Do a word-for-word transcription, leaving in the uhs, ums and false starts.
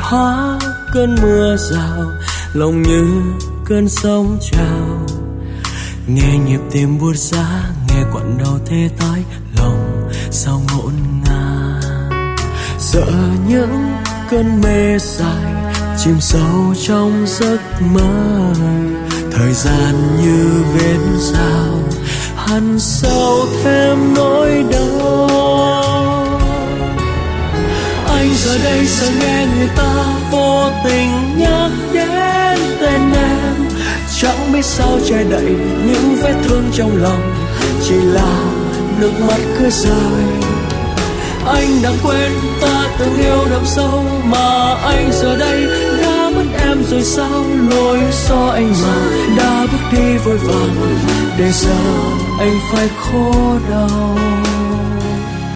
hóa cơn mưa rào, lòng như cơn sóng trào. Nghe nhịp tim buốt giá, nghe quặn đau thê tái lòng sao ngổn ngang. Sợ những cơn mê dài chìm sâu trong giấc mơ, thời gian như vết dao hằn sâu thêm nỗi đau. Anh giờ đây sợ nghe người ta vô tình nhắc đến tên em, chẳng biết sao che đậy những vết thương trong lòng, chỉ là nước mắt cứ rơi. Anh đã quên ta từng yêu đậm sâu, mà anh giờ đây đã mất em rồi sao? Lỗi do anh mà đã bước đi vội vàng, để giờ anh phải khổ đau.